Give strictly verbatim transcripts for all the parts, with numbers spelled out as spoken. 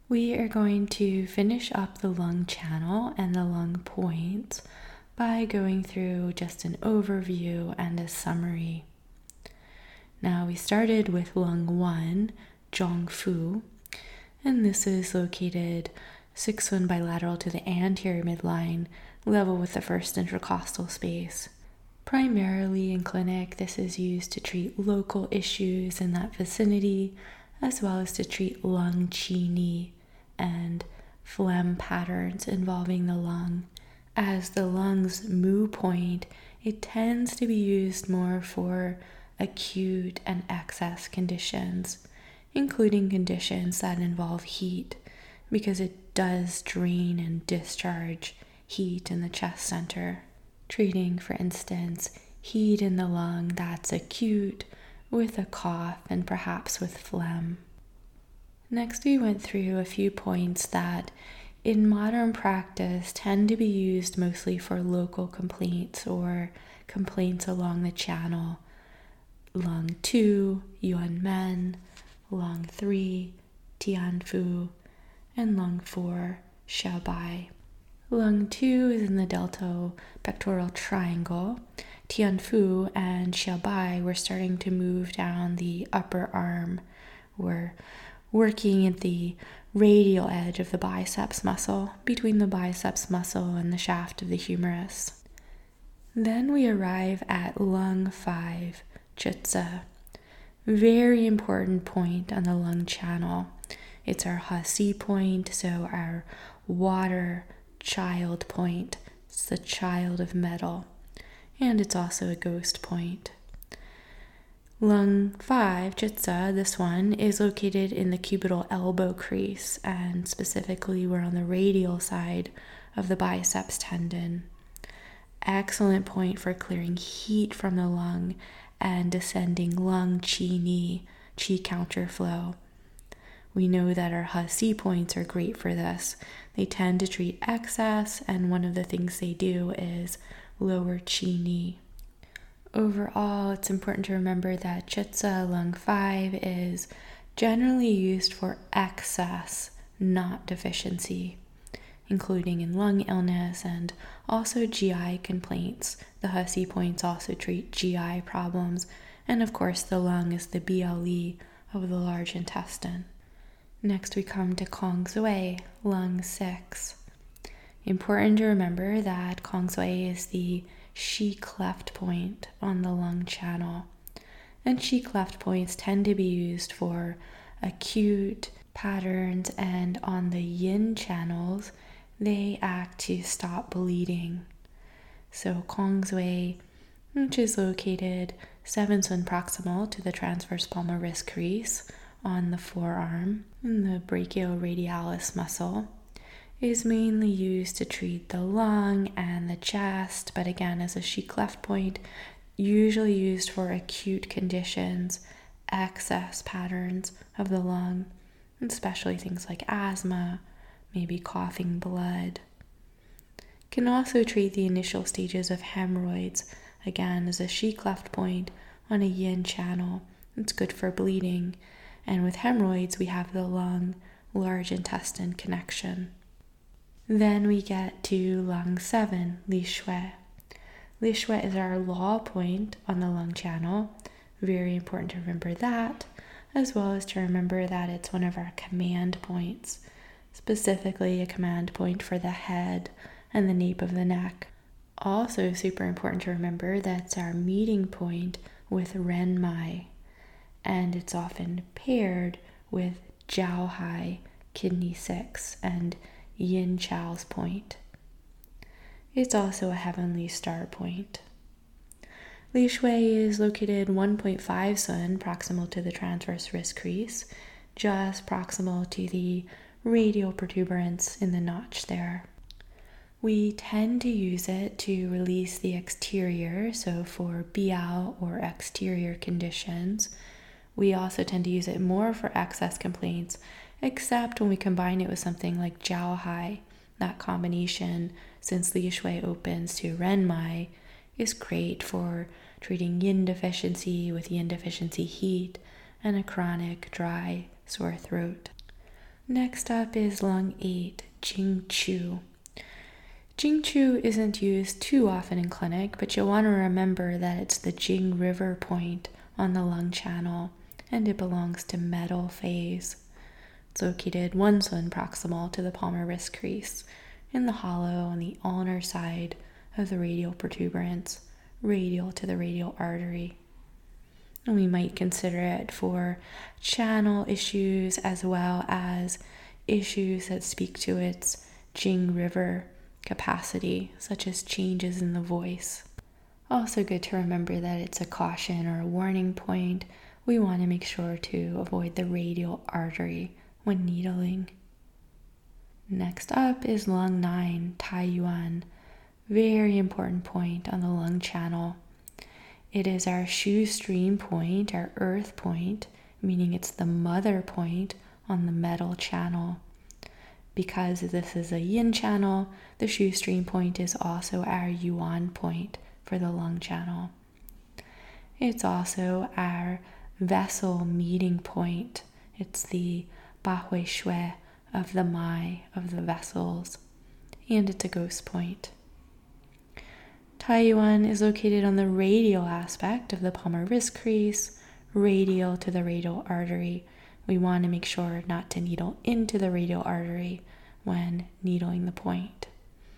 We are going to finish up the lung channel and the lung points by going through just an overview and a summary. Now we started with lung one, Zhongfu, and this is located six one bilateral to the anterior midline, level with the first intercostal space. Primarily in clinic, this is used to treat local issues in that vicinity, as well as to treat lung qi ni and phlegm patterns involving the lung. As the lung's mu point, it tends to be used more for acute and excess conditions, including conditions that involve heat, because it does drain and discharge heat in the chest center. Treating, for instance, heat in the lung that's acute with a cough and perhaps with phlegm. Next, we went through a few points that in modern practice tend to be used mostly for local complaints or complaints along the channel. Lung two, Yuan Men, lung three, Tianfu, and lung four, Xiaobai. Lung two is in the deltopectoral triangle. Tianfu and Xiaobai were starting to move down the upper arm. We're working at the radial edge of the biceps muscle, between the biceps muscle and the shaft of the humerus. Then we arrive at lung five, Zhizi. Very important point on the lung channel. It's our He-Si point, so our water child point. It's the child of metal. And it's also a ghost point. Lung five, Zhizi, this one, is located in the cubital elbow crease, and specifically we're on the radial side of the biceps tendon. Excellent point for clearing heat from the lung and descending lung qi ni, qi counterflow. We know that our He-Si points are great for this. They tend to treat excess, and one of the things they do is lower qi ni. Overall, it's important to remember that Zhizi lung five is generally used for excess, not deficiency, including in lung illness and also G I complaints. The He-Si points also treat G I problems, and of course the lung is the B L E of the large intestine. Next we come to Kong Zhui, lung six. Important to remember that Kong Zhui is the Shi cleft point on the lung channel, and Shi cleft points tend to be used for acute patterns, and on the yin channels they act to stop bleeding. So Kong Zhui, which is located seven sun proximal to the transverse palmaris crease on the forearm and the brachioradialis muscle, is mainly used to treat the lung and the chest, but again as a Shi cleft point, usually used for acute conditions, excess patterns of the lung, especially things like asthma, maybe coughing blood. Can also treat the initial stages of hemorrhoids, again as a Shi cleft point on a yin channel. It's good for bleeding, and with hemorrhoids we have the lung large intestine connection. Then we get to lung seven, Li Shui. Li Shui is our law point on the lung channel. Very important to remember that, as well as to remember that it's one of our command points, specifically a command point for the head and the nape of the neck. Also super important to remember that it's our meeting point with Renmai, and it's often paired with Jiao Hai, kidney six, and Yin Chao's point. It's also a heavenly star point. Li Shui is located one point five sun proximal to the transverse wrist crease, just proximal to the radial protuberance in the notch there. We tend to use it to release the exterior, so for biao or exterior conditions. We also tend to use it more for excess complaints, except when we combine it with something like Jiao Hai. That combination, since Li Shui opens to Renmai, is great for treating yin deficiency with yin deficiency heat and a chronic dry sore throat. Next up is lung eight, Jing Chu. Jing Chu isn't used too often in clinic, but you'll want to remember that it's the Jing River point on the lung channel, and it belongs to metal phase. It's located one sun proximal to the palmar wrist crease, in the hollow on the ulnar side of the radial protuberance, radial to the radial artery. And we might consider it for channel issues as well as issues that speak to its Jing River capacity, such as changes in the voice. Also good to remember that it's a caution or a warning point. We want to make sure to avoid the radial artery when needling. Next up is lung nine, Taiyuan. Very important point on the lung channel. It is our shoestring point, our earth point, meaning it's the mother point on the metal channel. Because this is a yin channel, the shoestring point is also our yuan point for the lung channel. It's also our vessel meeting point. It's the Bahui Shui of the Mai, of the vessels, and it's a ghost point. Taiyuan is located on the radial aspect of the palmar wrist crease, radial to the radial artery. We want to make sure not to needle into the radial artery when needling the point.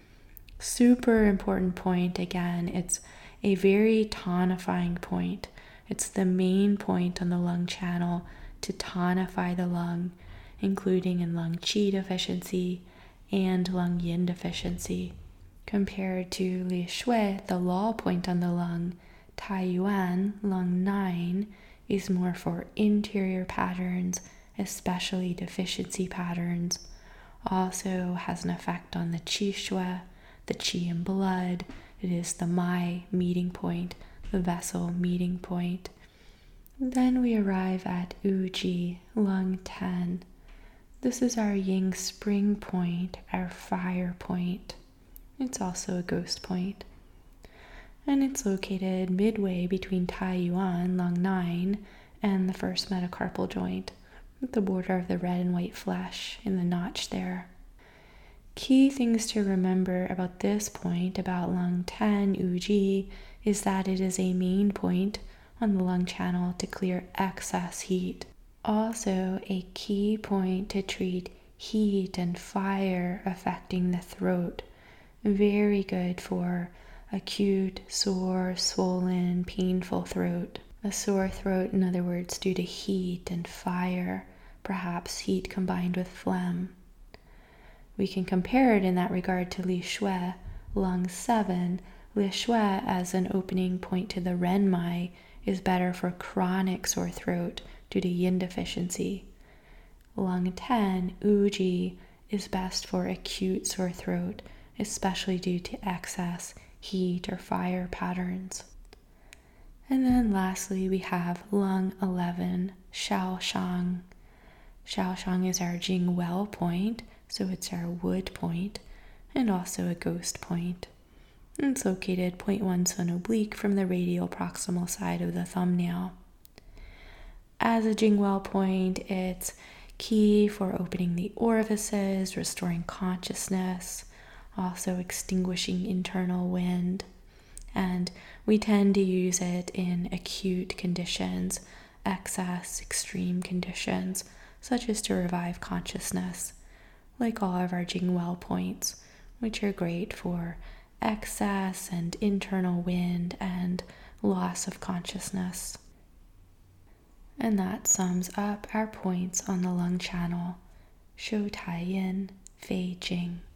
Super important point, again, it's a very tonifying point. It's the main point on the lung channel to tonify the lung, including in lung qi deficiency and lung yin deficiency. Compared to Li Shui, the law point on the lung, Taiyuan, lung nine, is more for interior patterns, especially deficiency patterns. Also has an effect on the Qi Shui, the Qi in blood. It is the Mai meeting point, the vessel meeting point. Then we arrive at Uji, lung ten. This is our Yin spring point, our fire point. It's also a ghost point. And it's located midway between Taiyuan, lung nine, and the first metacarpal joint, at the border of the red and white flesh in the notch there. Key things to remember about this point, about lung ten, Uji, is that it is a main point on the lung channel to clear excess heat. Also a key point to treat heat and fire affecting the throat. Very good for acute, sore, swollen, painful throat. A sore throat, in other words, due to heat and fire, perhaps heat combined with phlegm. We can compare it in that regard to Li Shui, lung seven. Li Shui as an opening point to the Renmai is better for chronic sore throat due to yin deficiency. Lung ten, Uji, is best for acute sore throat, especially due to excess heat or fire patterns. And then lastly, we have lung eleven, Shaoshang. Shaoshang is our Jing well point, so it's our wood point, and also a ghost point. It's located zero point one sun oblique from the radial proximal side of the thumbnail. As a Jing well point, it's key for opening the orifices, restoring consciousness, also extinguishing internal wind. And we tend to use it in acute conditions, excess, extreme conditions, such as to revive consciousness, like all of our Jing well points, which are great for excess and internal wind and loss of consciousness. And that sums up our points on the lung channel, Shou Tai Yin, Fei Jing.